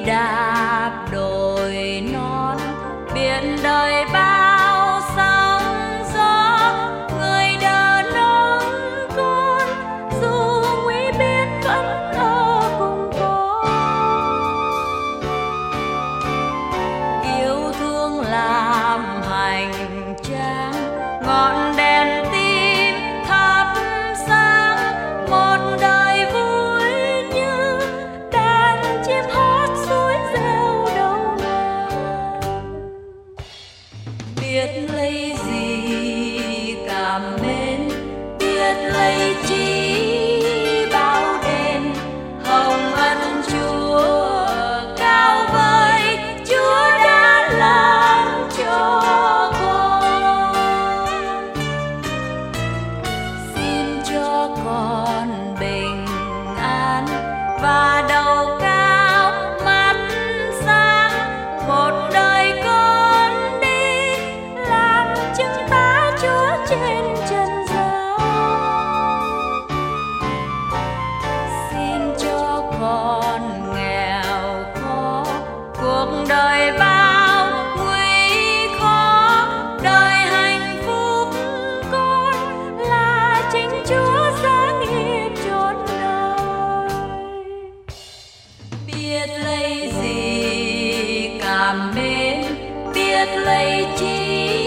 đạp đồi non, biển đời bao sóng gió, người đỡ nâng con dù nguy biên vẫn ở cùng con. Yêu thương làm hành trang, ngọn đèn tim thắp sáng một đời vui như đàn chim hót suối reo đầu ngàn. Biết lấy gì cảm mến, biết lấy chi bao đền, hồng ân Chúa cao vời, Chúa đã làm cho con. Xin cho con bình an và đầu cao mắt sáng, một đời con đi làm chứng bá Chúa trên trần gian. Xin cho con nghèo khó, cuộc đời bao nguy khó, đời hạnh phúc con là chính Chúa sáng nghiệp chốn đời. Biết lấy gì cảm mến, biết lấy chi